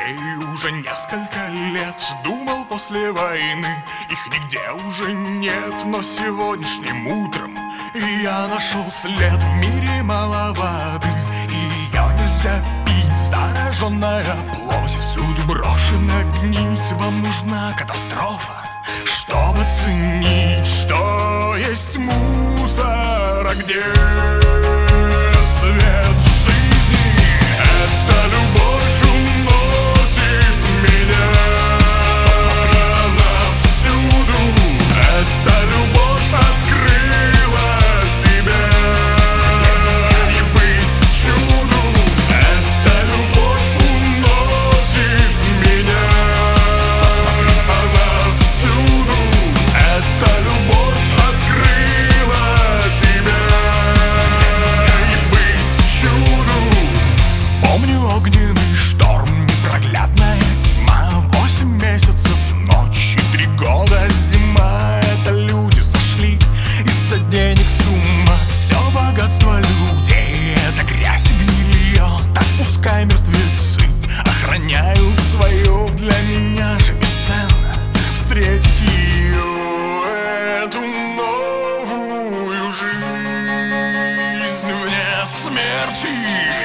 ей уже несколько лет. Думал, после войны их нигде уже нет. Но сегодняшним утром я нашел след. В мире мало воды, и ее нельзя пить. Зараженная плоть всюду брошена гнить. Вам нужна катастрофа, чтобы оценить, что есть мусор, а где свет жизни. Эта любовь уносит меня. Посмотри навсюду. Эта любовь открыла тебя, и быть чуду. Эта любовь уносит меня. Посмотри навсюду. Эта любовь открыла тебя, и быть чуду. Помню огненный шторм, непроглядная тьма, 8 месяцев ночь и 3 года зима. Это люди сошли из-за денег с ума. Все богатство людей — это грязь и гнилье. Так пускай мертвецы охраняют свое. Для меня же бесценно встретить ее, эту новую жизнь вне смерти.